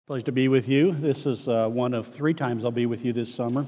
Pleasure to be with you. This is one of 3 times I'll be with you this summer.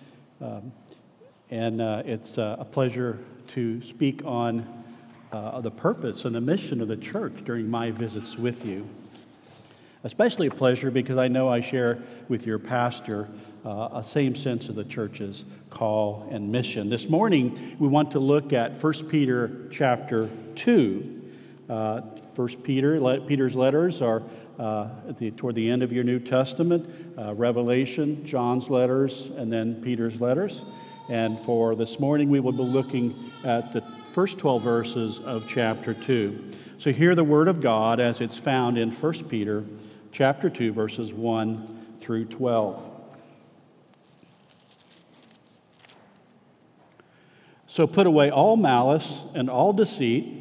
It's a pleasure to speak on the purpose and the mission of the church during my visits with you. Especially a pleasure because I know I share with your pastor a same sense of the church's call and mission. This morning, we want to look at 1 Peter chapter 2. Peter's letters are toward the end of your New Testament, Revelation, John's letters, and then Peter's letters. And for this morning, we will be looking at the first 12 verses of chapter 2. So hear the word of God as it's found in 1 Peter chapter 2, verses 1 through 12. So put away all malice and all deceit,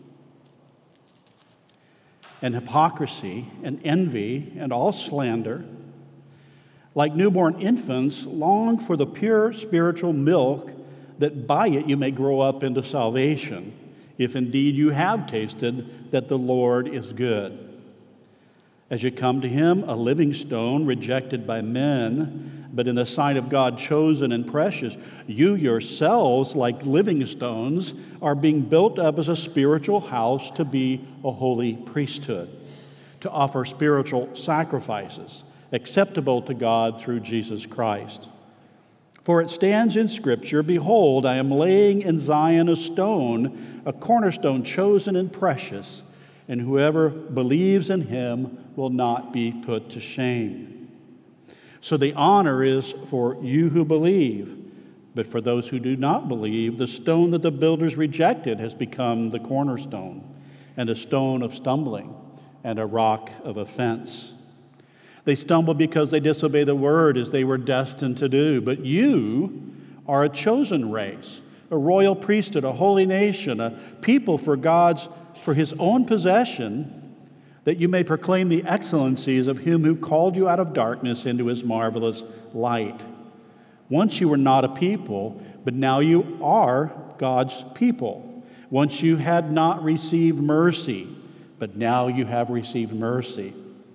and hypocrisy, and envy, and all slander. Like newborn infants, long for the pure spiritual milk, that by it you may grow up into salvation, if indeed you have tasted that the Lord is good. As you come to him, a living stone, rejected by men, but in the sight of God chosen and precious, you yourselves, like living stones, are being built up as a spiritual house to be a holy priesthood, to offer spiritual sacrifices acceptable to God through Jesus Christ. For it stands in Scripture, "Behold, I am laying in Zion a stone, a cornerstone chosen and precious, and whoever believes in him will not be put to shame." So the honor is for you who believe, but for those who do not believe, the stone that the builders rejected has become the cornerstone, and a stone of stumbling, and a rock of offense. They stumble because they disobey the word as they were destined to do. But you are a chosen race, a royal priesthood, a holy nation, a people for his own possession, that you may proclaim the excellencies of him who called you out of darkness into his marvelous light. Once you were not a people, but now you are God's people. Once you had not received mercy, but now you have received mercy.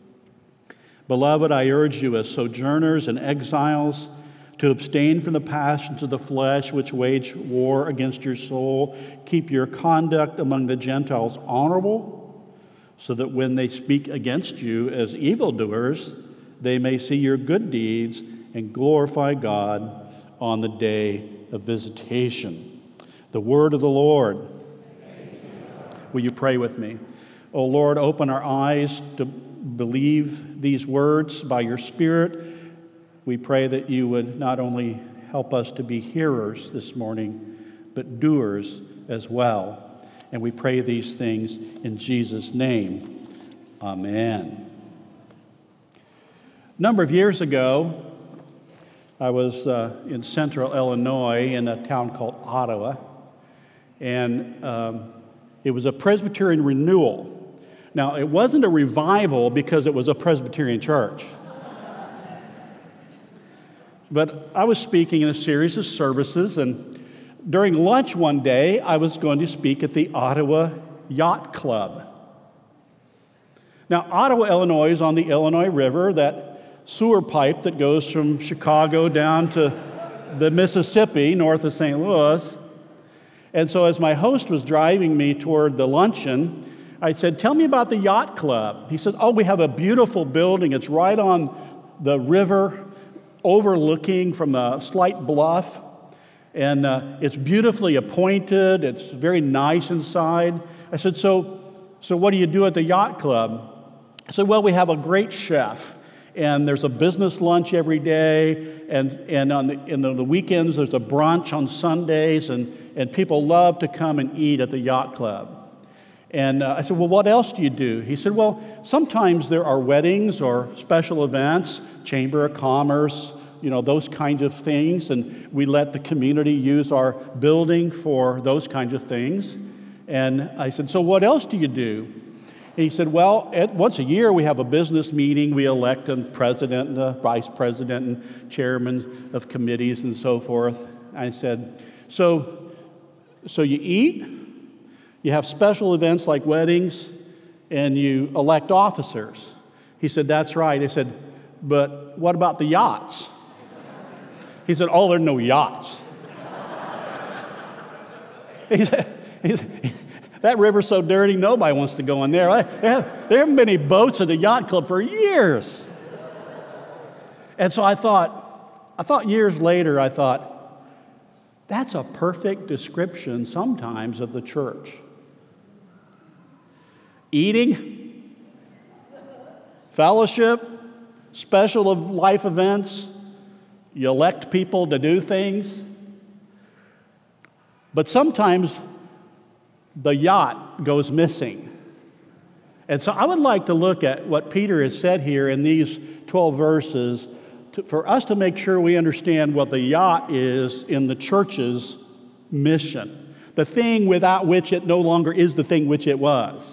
Beloved, I urge you as sojourners and exiles to abstain from the passions of the flesh which wage war against your soul. Keep your conduct among the Gentiles honorable, so that when they speak against you as evildoers, they may see your good deeds and glorify God on the day of visitation. The word of the Lord. Will you pray with me? O Lord, open our eyes to believe these words by your Spirit. We pray that you would not only help us to be hearers this morning, but doers as well. And we pray these things in Jesus' name. Amen. A number of years ago, I was in central Illinois in a town called Ottawa, and it was a Presbyterian renewal. Now, it wasn't a revival because it was a Presbyterian church. But I was speaking in a series of services, and during lunch one day, I was going to speak at the Ottawa Yacht Club. Now, Ottawa, Illinois is on the Illinois River, that sewer pipe that goes from Chicago down to the Mississippi, north of St. Louis. And so as my host was driving me toward the luncheon, I said, "Tell me about the Yacht Club." He said, "Oh, we have a beautiful building. It's right on the river, overlooking from a slight bluff. And it's beautifully appointed. It's very nice inside." I said, so what do you do at the Yacht Club? I said, "Well, we have a great chef, and there's a business lunch every day, and on the weekends there's a brunch on Sundays, and people love to come and eat at the Yacht Club." And I said, "Well, what else do you do?" He said, "Well, sometimes there are weddings or special events, Chamber of Commerce, those kinds of things, and we let the community use our building for those kinds of things." And I said, "So what else do you do?" And he said, "Well, once a year we have a business meeting. We elect a president and a vice president and chairman of committees and so forth." I said, so you eat, you have special events like weddings, and you elect officers." He said, "That's right." I said, "But what about the yachts?" He said, "Oh, there are no yachts." He said, "That river's so dirty, nobody wants to go in there. There haven't been any boats at the yacht club for years." And so I thought years later, that's a perfect description sometimes of the church. Eating, fellowship, special life events, you elect people to do things. But sometimes the yacht goes missing. And so I would like to look at what Peter has said here in these 12 verses for us to make sure we understand what the yacht is in the church's mission, the thing without which it no longer is the thing which it was.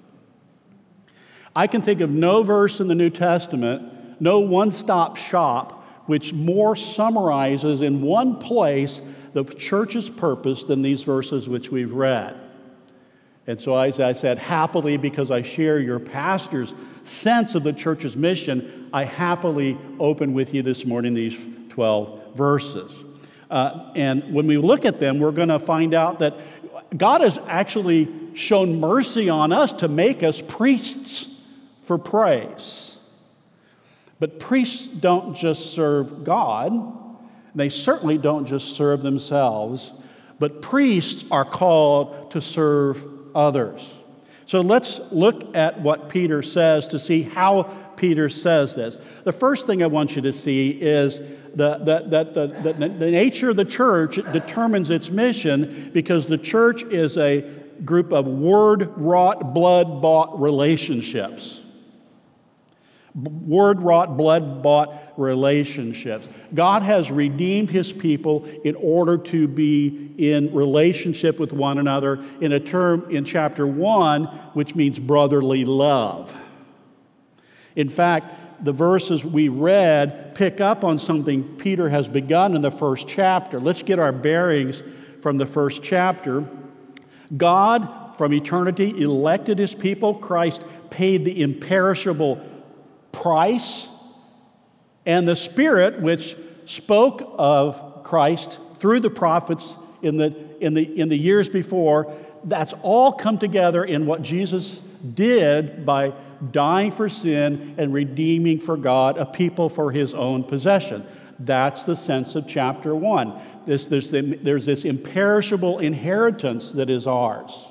I can think of no verse in the New Testament, no one-stop shop, which more summarizes in one place the church's purpose than these verses which we've read. And so as I said, happily, because I share your pastor's sense of the church's mission, I happily open with you this morning these 12 verses. And when we look at them, we're going to find out that God has actually shown mercy on us to make us priests for praise. But priests don't just serve God. They certainly don't just serve themselves. But priests are called to serve others. So let's look at what Peter says to see how Peter says this. The first thing I want you to see is the nature of the church determines its mission, because the church is a group of word-wrought, blood-bought relationships. Word-wrought, blood-bought relationships. God has redeemed his people in order to be in relationship with one another in a term in chapter 1, which means brotherly love. In fact, the verses we read pick up on something Peter has begun in the first chapter. Let's get our bearings from the first chapter. God, from eternity, elected his people. Christ paid the imperishable price, and the Spirit which spoke of Christ through the prophets in the years before, that's all come together in what Jesus did by dying for sin and redeeming for God a people for his own possession. That's the sense of chapter 1. There's this imperishable inheritance that is ours.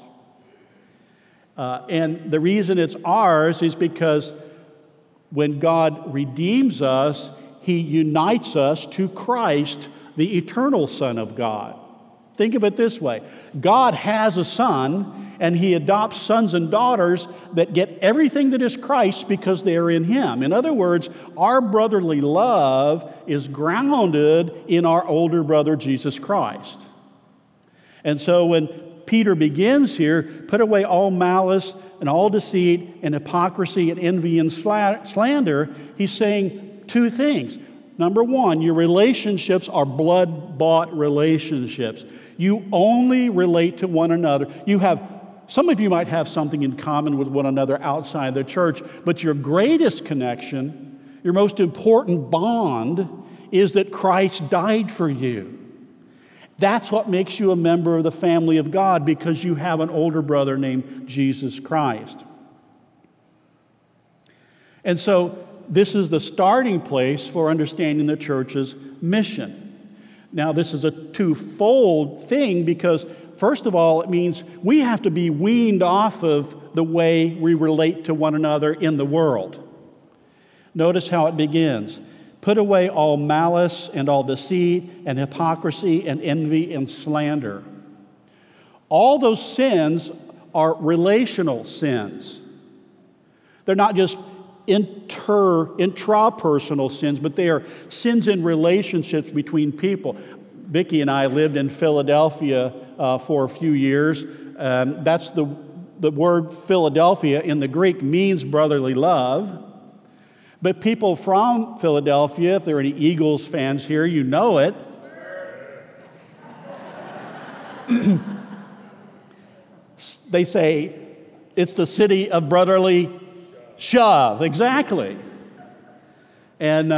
And the reason it's ours is because when God redeems us, he unites us to Christ, the eternal Son of God. Think of it this way. God has a son, and he adopts sons and daughters that get everything that is Christ because they are in him. In other words, our brotherly love is grounded in our older brother, Jesus Christ. And so when Peter begins here, put away all malice and all deceit and hypocrisy and envy and slander, he's saying two things. Number one, your relationships are blood-bought relationships. You only relate to one another. Some of you might have something in common with one another outside the church, but your greatest connection, your most important bond, is that Christ died for you. That's what makes you a member of the family of God, because you have an older brother named Jesus Christ. And so this is the starting place for understanding the church's mission. Now, this is a twofold thing, because first of all, it means we have to be weaned off of the way we relate to one another in the world. Notice how it begins. Put away all malice and all deceit and hypocrisy and envy and slander. All those sins are relational sins. They're not just intrapersonal sins, but they are sins in relationships between people. Vicki and I lived in Philadelphia for a few years. That's the word Philadelphia in the Greek means brotherly love. But people from Philadelphia, if there are any Eagles fans here, you know it. They say it's the city of brotherly shove, exactly. And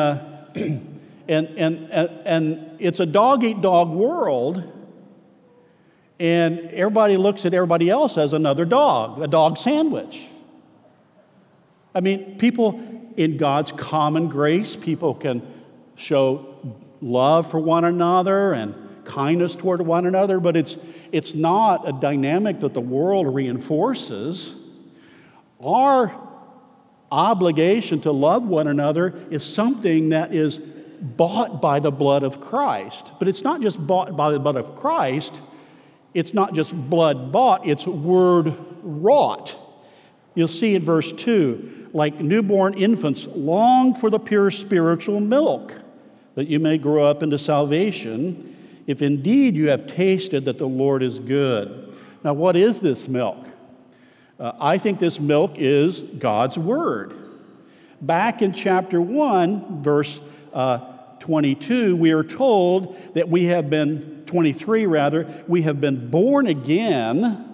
it's a dog-eat-dog world, and everybody looks at everybody else as another dog, a dog sandwich. I mean, people in God's common grace, people can show love for one another and kindness toward one another, but it's not a dynamic that the world reinforces. Our obligation to love one another is something that is bought by the blood of Christ. But it's not just bought by the blood of Christ. It's not just blood bought, it's word wrought. You'll see in verse 2, like newborn infants, long for the pure spiritual milk, that you may grow up into salvation, if indeed you have tasted that the Lord is good. Now, what is this milk? I think this milk is God's Word. Back in chapter 1, verse 22, we are told that we have been, 23 rather, we have been born again,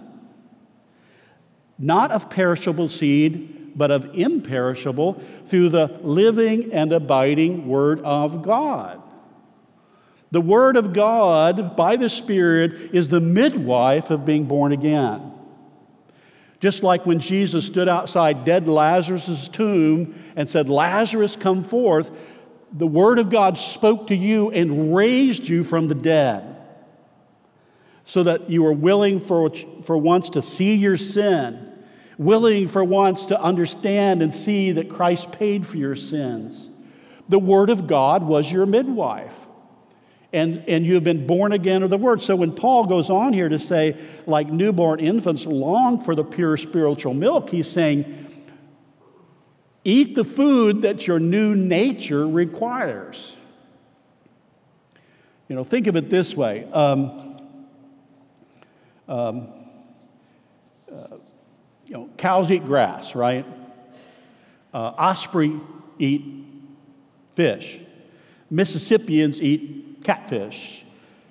not of perishable seed, but of imperishable, through the living and abiding Word of God. The Word of God, by the Spirit, is the midwife of being born again. Just like when Jesus stood outside dead Lazarus' tomb and said, "Lazarus, come forth," the Word of God spoke to you and raised you from the dead, so that you were willing for once to see your sin, willing for once to understand and see that Christ paid for your sins. The Word of God was your midwife. And you have been born again of the Word. So when Paul goes on here to say, like newborn infants long for the pure spiritual milk, he's saying, eat the food that your new nature requires. You know, think of it this way. Cows eat grass, right? Osprey eat fish. Mississippians eat catfish.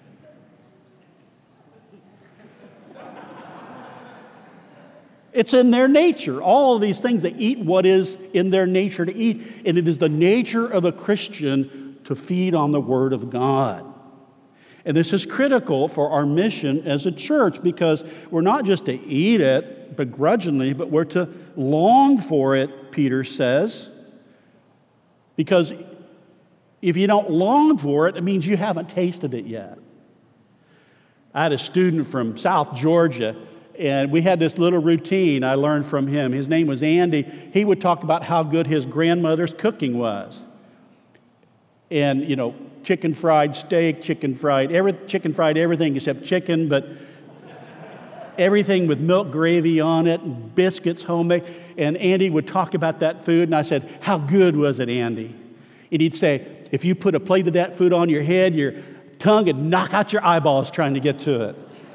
It's in their nature. All of these things, they eat what is in their nature to eat. And it is the nature of a Christian to feed on the Word of God. And this is critical for our mission as a church, because we're not just to eat it begrudgingly, but we're to long for it, Peter says. Because if you don't long for it, it means you haven't tasted it yet. I had a student from South Georgia, and we had this little routine I learned from him. His name was Andy. He would talk about how good his grandmother's cooking was. And, you know, chicken fried steak, chicken fried everything except chicken, but everything with milk gravy on it and biscuits homemade. And Andy would talk about that food, and I said, "How good was it, Andy?" And he'd say, "If you put a plate of that food on your head, your tongue would knock out your eyeballs trying to get to it."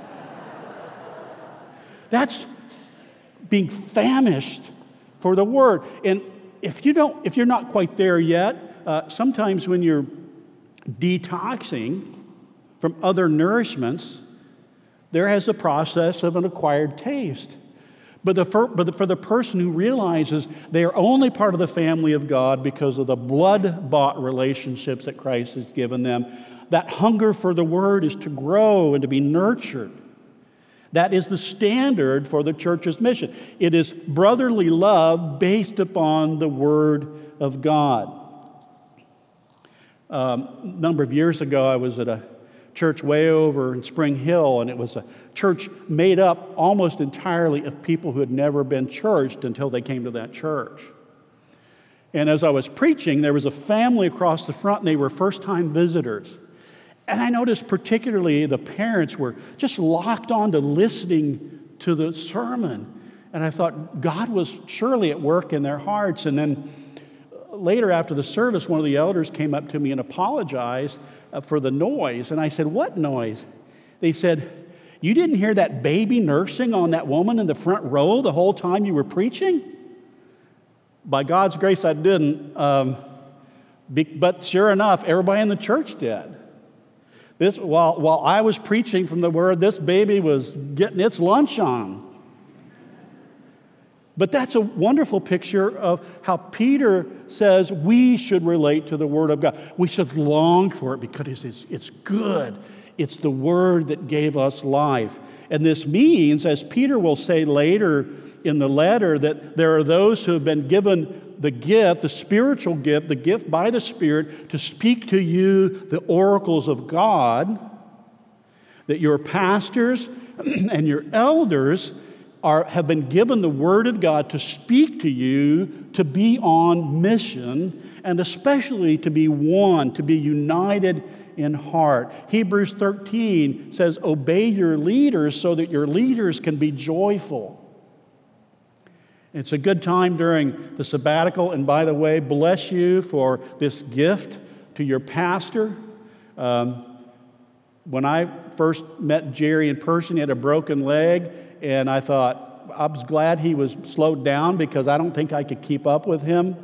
That's being famished for the Word. And if you're not quite there yet, sometimes when you're detoxing from other nourishments, there has a process of an acquired taste. But for the person who realizes they are only part of the family of God because of the blood-bought relationships that Christ has given them, that hunger for the Word is to grow and to be nurtured. That is the standard for the church's mission. It is brotherly love based upon the Word of God. A number of years ago, I was at a church way over in Spring Hill, and it was a church made up almost entirely of people who had never been churched until they came to that church. And as I was preaching, there was a family across the front, and they were first-time visitors. And I noticed particularly the parents were just locked on to listening to the sermon. And I thought God was surely at work in their hearts. And then later after the service, one of the elders came up to me and apologized for the noise. And I said, "What noise?" They said, "You didn't hear that baby nursing on that woman in the front row the whole time you were preaching?" By God's grace, I didn't. But sure enough, everybody in the church did. While I was preaching from the Word, this baby was getting its lunch on. But that's a wonderful picture of how Peter says we should relate to the Word of God. We should long for it because it's good. It's the Word that gave us life. And this means, as Peter will say later in the letter, that there are those who have been given the gift, the spiritual gift, the gift by the Spirit to speak to you the oracles of God, that your pastors and your elders have been given the Word of God to speak to you, to be on mission, and especially to be one, to be united in heart. Hebrews 13 says, obey your leaders so that your leaders can be joyful. It's a good time during the sabbatical, and by the way, bless you for this gift to your pastor. When I first met Jerry in person, he had a broken leg, and I thought, I was glad he was slowed down because I don't think I could keep up with him.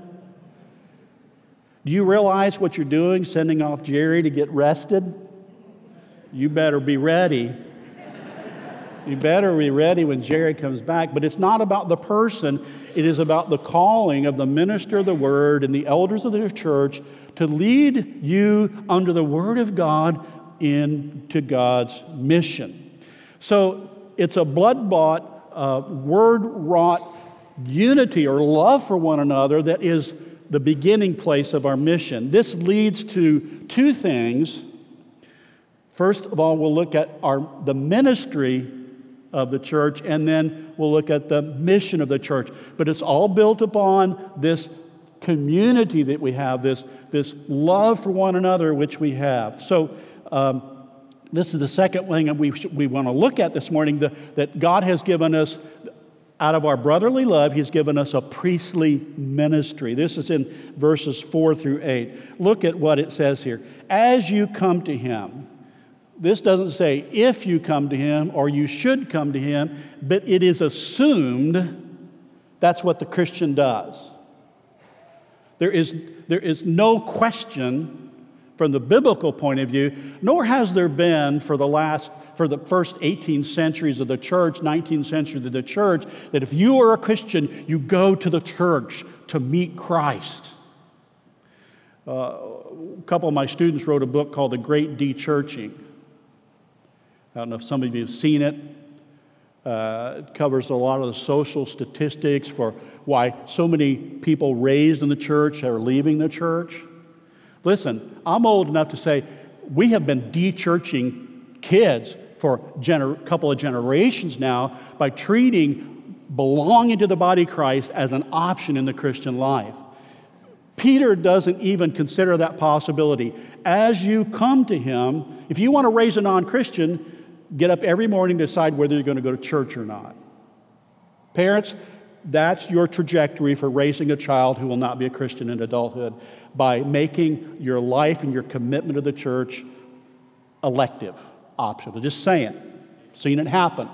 Do you realize what you're doing, sending off Jerry to get rested? You better be ready. You better be ready when Jerry comes back. But it's not about the person. It is about the calling of the minister of the Word and the elders of the church to lead you under the Word of God into God's mission. So it's a blood-bought, word-wrought unity or love for one another that is the beginning place of our mission. This leads to two things. First of all, we'll look at the ministry of the church, and then we'll look at the mission of the church. But it's all built upon this community that we have, this love for one another which we have. So this is the second thing that we want to look at this morning, that God has given us, out of our brotherly love, He's given us a priestly ministry. This is in verses 4 through 8. Look at what it says here. As you come to Him. This doesn't say if you come to Him or you should come to Him, but it is assumed that's what the Christian does. There is no question from the biblical point of view, nor has there been for the first 18 centuries of the church, 19th century of the church, that if you are a Christian, you go to the church to meet Christ. A couple of my students wrote a book called The Great De-Churching. I don't know if some of you have seen it. It covers a lot of the social statistics for why so many people raised in the church are leaving the church. Listen, I'm old enough to say we have been de-churching kids for a couple of generations now by treating belonging to the body of Christ as an option in the Christian life. Peter doesn't even consider that possibility. As you come to Him, if you want to raise a non-Christian, get up every morning to decide whether you're going to go to church or not. Parents, that's your trajectory for raising a child who will not be a Christian in adulthood, by making your life and your commitment to the church elective, optional. Just saying. Seen it happen.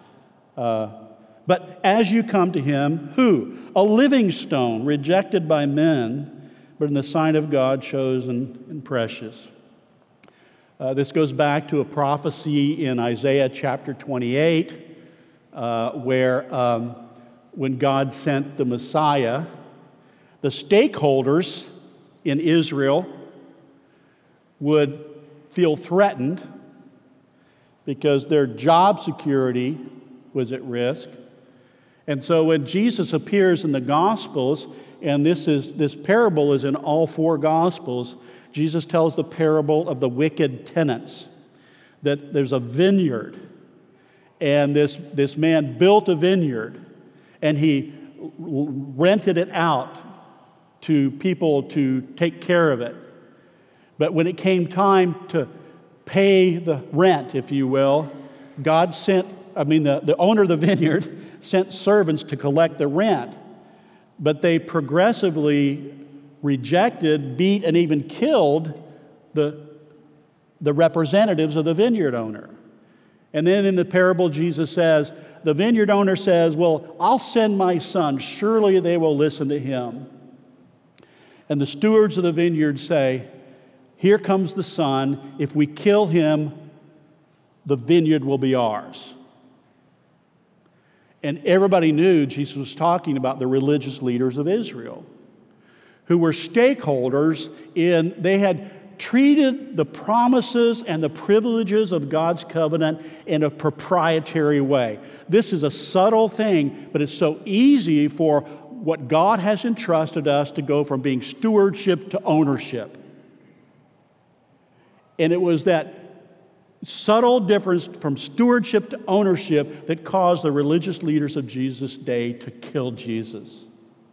But as you come to Him, who? A living stone, rejected by men, but in the sight of God, chosen and precious. This goes back to a prophecy in Isaiah chapter 28, where when God sent the Messiah, the stakeholders in Israel would feel threatened because their job security was at risk. And so when Jesus appears in the Gospels, and this parable is in all four Gospels, Jesus tells the parable of the wicked tenants, that there's a vineyard, and this man built a vineyard, and he rented it out to people to take care of it. But when it came time to pay the rent, if you will, the owner of the vineyard sent servants to collect the rent. But they progressively rejected, beat, and even killed the representatives of the vineyard owner. And then in the parable, Jesus says, the vineyard owner says, well, I'll send my son. Surely they will listen to him. And the stewards of the vineyard say, here comes the son. If we kill him, the vineyard will be ours. And everybody knew Jesus was talking about the religious leaders of Israel, who were stakeholders they had treated the promises and the privileges of God's covenant in a proprietary way. This is a subtle thing, but it's so easy for what God has entrusted us to go from being stewardship to ownership. And it was that subtle difference from stewardship to ownership that caused the religious leaders of Jesus' day to kill Jesus.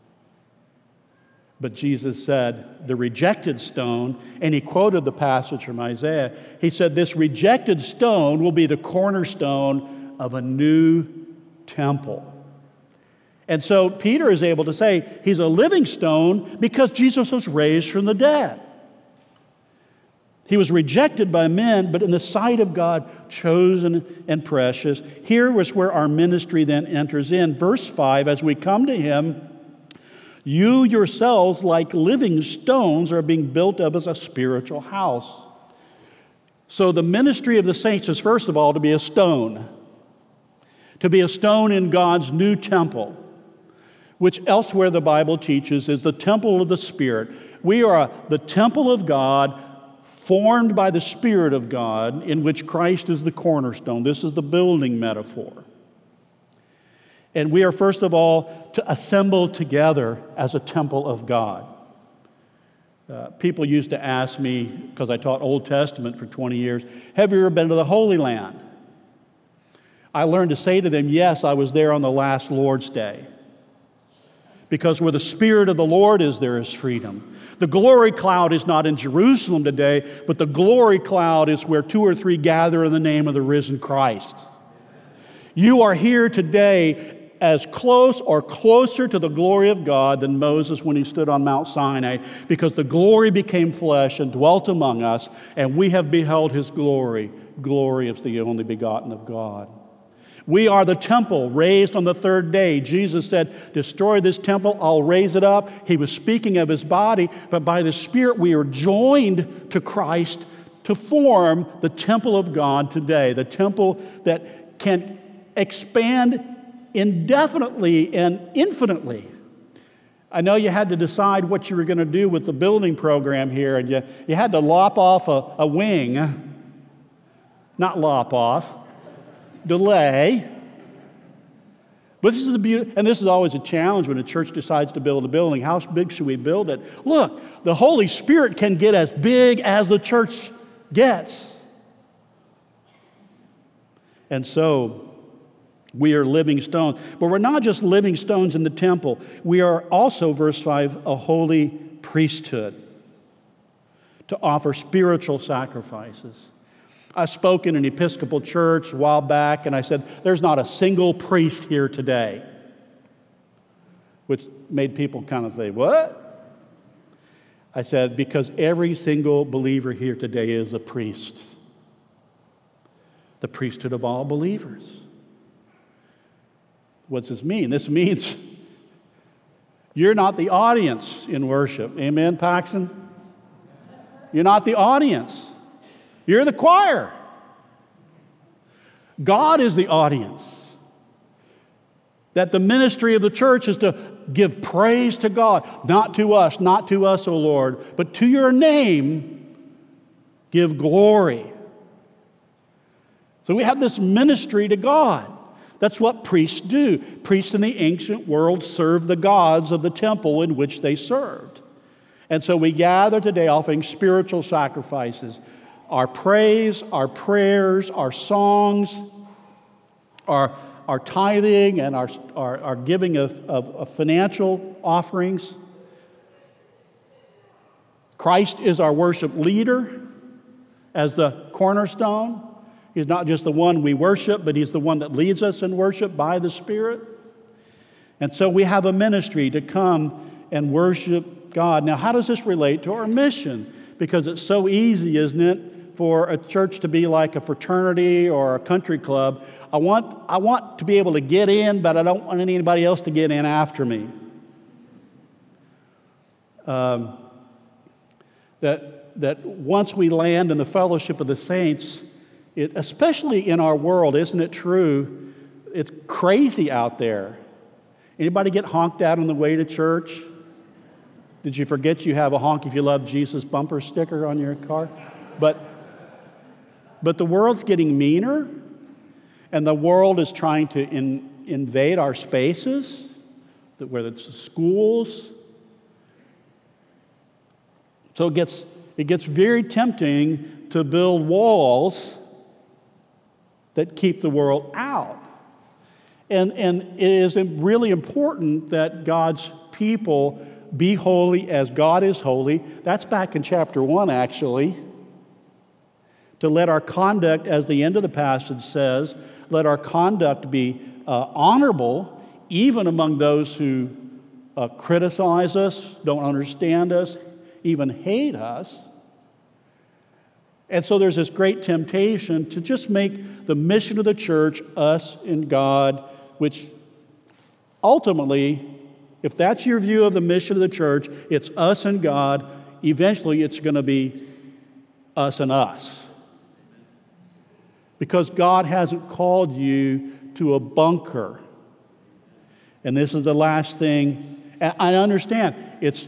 But Jesus said, the rejected stone, and he quoted the passage from Isaiah. He said, this rejected stone will be the cornerstone of a new temple. And so Peter is able to say he's a living stone because Jesus was raised from the dead. He was rejected by men, but in the sight of God, chosen and precious. Here was where our ministry then enters in. Verse 5, as we come to him, you yourselves, like living stones, are being built up as a spiritual house. So the ministry of the saints is, first of all, to be a stone in God's new temple, which elsewhere the Bible teaches is the temple of the Spirit. We are the temple of God, formed by the Spirit of God, in which Christ is the cornerstone. This is the building metaphor. And we are, first of all, to assemble together as a temple of God. People used to ask me, because I taught Old Testament for 20 years, have you ever been to the Holy Land? I learned to say to them, yes, I was there on the last Lord's Day. Because where the Spirit of the Lord is, there is freedom. The glory cloud is not in Jerusalem today, but the glory cloud is where 2 or 3 gather in the name of the risen Christ. You are here today as close or closer to the glory of God than Moses when he stood on Mount Sinai, because the glory became flesh and dwelt among us, and we have beheld his glory. Glory is the only begotten of God. We are the temple raised on the 3rd day. Jesus said, destroy this temple, I'll raise it up. He was speaking of his body, but by the Spirit we are joined to Christ to form the temple of God today, the temple that can expand indefinitely and infinitely. I know you had to decide what you were going to do with the building program here, and you had to lop off a wing. Not lop off. Delay. But this is the beauty, and this is always a challenge when a church decides to build a building. How big should we build it? Look, the Holy Spirit can get as big as the church gets. And so, we are living stones. But we're not just living stones in the temple. We are also, verse 5, a holy priesthood to offer spiritual sacrifices. I spoke in an Episcopal church a while back, and I said, there's not a single priest here today, which made people kind of say, what? I said, because every single believer here today is a priest, the priesthood of all believers. What's this mean? This means you're not the audience in worship. Amen, Paxton? You're not the audience. You're the choir. God is the audience. That the ministry of the church is to give praise to God, not to us, O Lord, but to your name give glory. So we have this ministry to God. That's what priests do. Priests in the ancient world served the gods of the temple in which they served. And so we gather today offering spiritual sacrifices. Our praise, our prayers, our songs, our tithing, and our giving of financial offerings. Christ is our worship leader as the cornerstone. He's not just the one we worship, but he's the one that leads us in worship by the Spirit. And so we have a ministry to come and worship God. Now, how does this relate to our mission? Because it's so easy, isn't it, for a church to be like a fraternity or a country club. I want to be able to get in, but I don't want anybody else to get in after me. That once we land in the fellowship of the saints, especially in our world, isn't it true It's crazy out there. Anybody get honked at on the way to church? Did you forget you have a honk if you love Jesus bumper sticker on your car? But the world's getting meaner, and the world is trying to invade our spaces, whether it's the schools. So it gets very tempting to build walls that keep the world out. And it is really important that God's people be holy as God is holy. That's back in chapter 1, actually. To let our conduct, as the end of the passage says, let our conduct be honorable, even among those who criticize us, don't understand us, even hate us. And so there's this great temptation to just make the mission of the church us and God, which ultimately, if that's your view of the mission of the church, it's us and God. Eventually, it's going to be us and us. Because God hasn't called you to a bunker. And this is the last thing. And I understand it's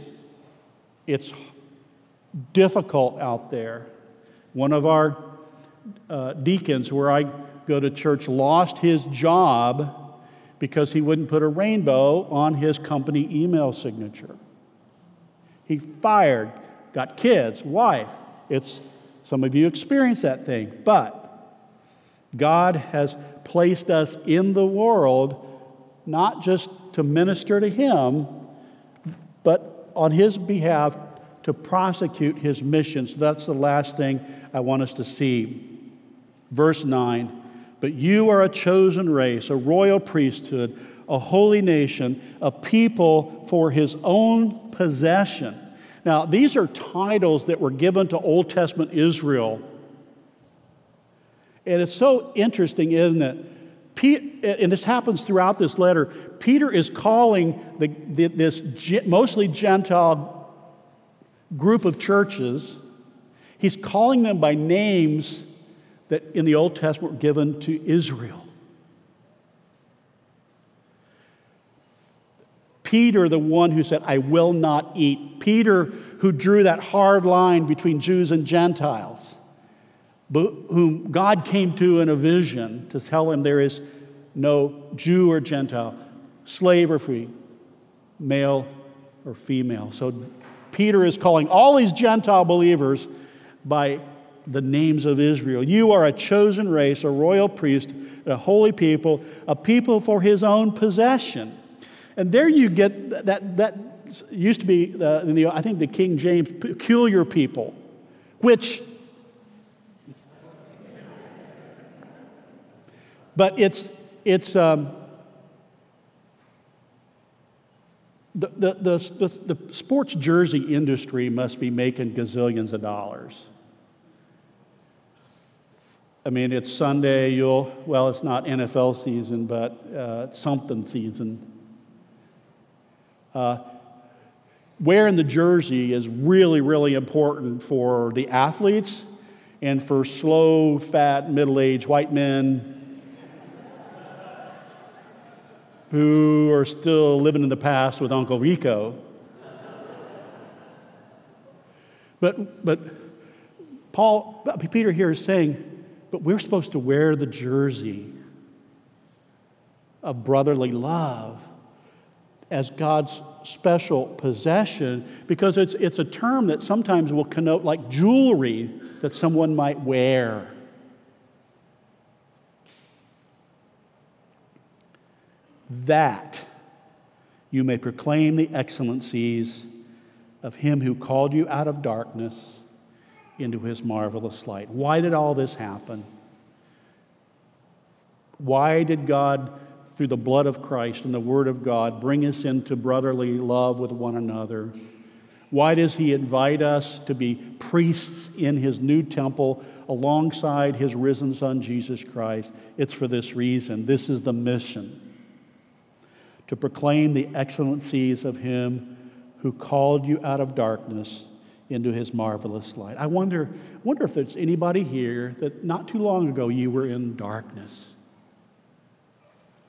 difficult out there. One of our deacons where I go to church lost his job because he wouldn't put a rainbow on his company email signature. He fired, got kids, wife. Some of you experienced that thing. But God has placed us in the world not just to minister to Him, but on His behalf to prosecute His mission. So that's the last thing I want us to see. Verse 9, but you are a chosen race, a royal priesthood, a holy nation, a people for His own possession. Now, these are titles that were given to Old Testament Israel. And it's so interesting, isn't it? And this happens throughout this letter. Peter is calling this mostly Gentile group of churches, he's calling them by names that in the Old Testament were given to Israel. Peter, the one who said, I will not eat. Peter, who drew that hard line between Jews and Gentiles, whom God came to in a vision to tell him there is no Jew or Gentile, slave or free, male or female. So Peter is calling all these Gentile believers by the names of Israel. You are a chosen race, a royal priest, a holy people, a people for His own possession. And there you get that used to be, I think the King James, peculiar people, which, but it's the sports jersey industry must be making gazillions of dollars. I mean, it's Sunday, it's not NFL season, but it's something season. Wearing the jersey is really, really important for the athletes and for slow, fat, middle-aged white men who are still living in the past with Uncle Rico. But Peter here is saying, but we're supposed to wear the jersey of brotherly love as God's special possession, because it's a term that sometimes will connote like jewelry that someone might wear. That you may proclaim the excellencies of Him who called you out of darkness into His marvelous light. Why did all this happen? Why did God, through the blood of Christ and the Word of God, bring us into brotherly love with one another? Why does He invite us to be priests in His new temple alongside His risen Son, Jesus Christ? It's for this reason. This is the mission: to proclaim the excellencies of Him who called you out of darkness into His marvelous light. I wonder if there's anybody here that not too long ago you were in darkness.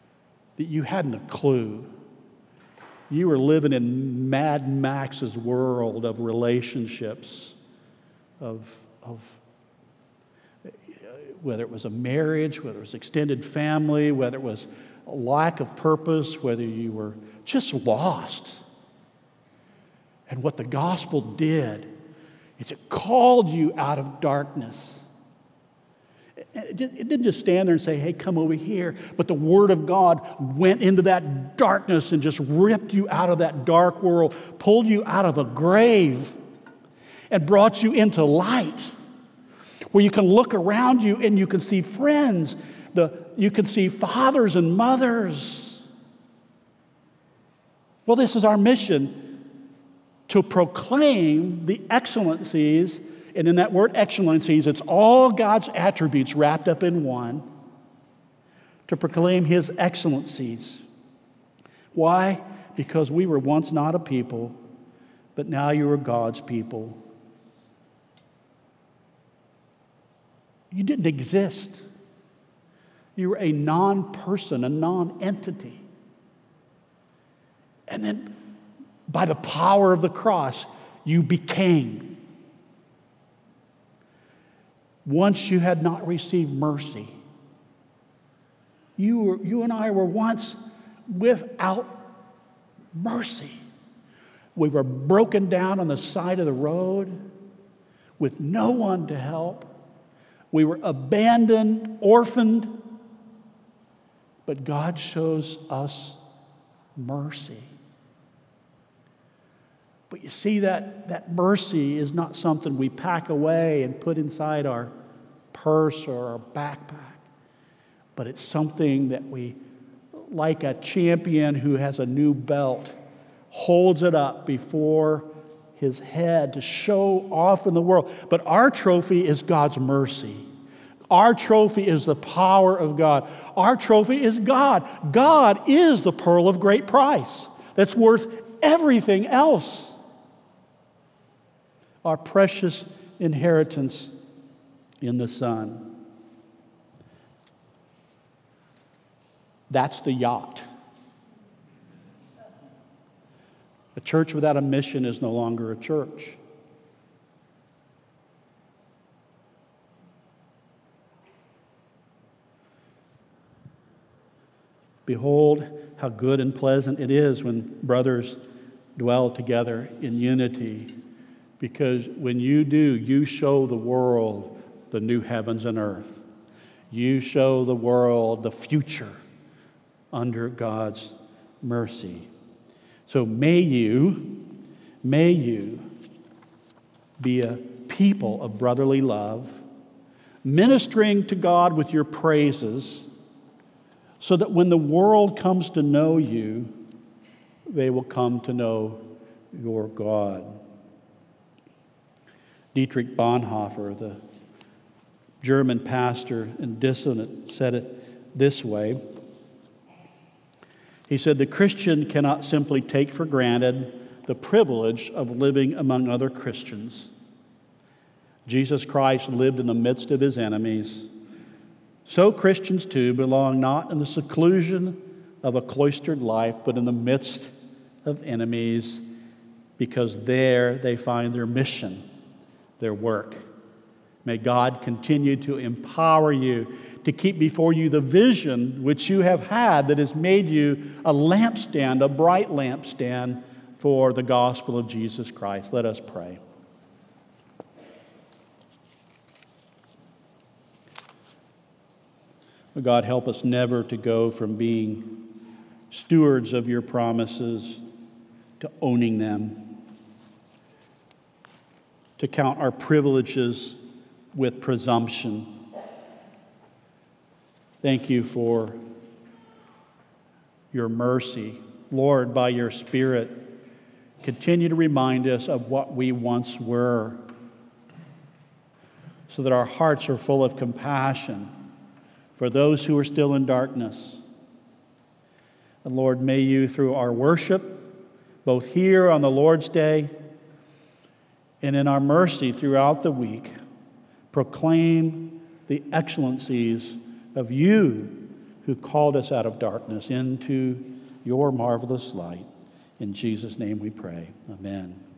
that you hadn't a clue. You were living in Mad Max's world of relationships, of whether it was a marriage, whether it was extended family, whether it was a lack of purpose, whether you were just lost. And what the gospel did is it called you out of darkness. It didn't just stand there and say, hey, come over here. But the Word of God went into that darkness and just ripped you out of that dark world, pulled you out of a grave, and brought you into light, where you can look around you and you can see friends, you can see fathers and mothers. Well, this is our mission, to proclaim the excellencies. And in that word excellencies, it's all God's attributes wrapped up in one, to proclaim His excellencies. Why? Because we were once not a people, but now you are God's people. You didn't exist. You were a non-person, a non-entity. And then, by the power of the cross, you became. Once you had not received mercy. You and I were once without mercy. We were broken down on the side of the road with no one to help. We were abandoned, orphaned. But God shows us mercy. But you see, that mercy is not something we pack away and put inside our purse or our backpack. But it's something that we, like a champion who has a new belt, holds it up before his head to show off in the world. But our trophy is God's mercy. Our trophy is the power of God. Our trophy is God. God is the pearl of great price that's worth everything else. Our precious inheritance in the Son. That's the yacht. A church without a mission is no longer a church. Behold, how good and pleasant it is when brothers dwell together in unity. Because when you do, you show the world the new heavens and earth. You show the world the future under God's mercy. So may you be a people of brotherly love, ministering to God with your praises, so that when the world comes to know you, they will come to know your God. Dietrich Bonhoeffer, the German pastor and dissident, said it this way. He said, the Christian cannot simply take for granted the privilege of living among other Christians. Jesus Christ lived in the midst of his enemies. So Christians too belong not in the seclusion of a cloistered life, but in the midst of enemies, because there they find their mission, their work. May God continue to empower you to keep before you the vision which you have had that has made you a lampstand, a bright lampstand for the gospel of Jesus Christ. Let us pray. God, help us never to go from being stewards of your promises to owning them, to count our privileges with presumption. Thank you for your mercy. Lord, by your Spirit, continue to remind us of what we once were, so that our hearts are full of compassion for those who are still in darkness. And Lord, may you, through our worship, both here on the Lord's Day and in our mercy throughout the week, proclaim the excellencies of you who called us out of darkness into your marvelous light. In Jesus' name we pray. Amen.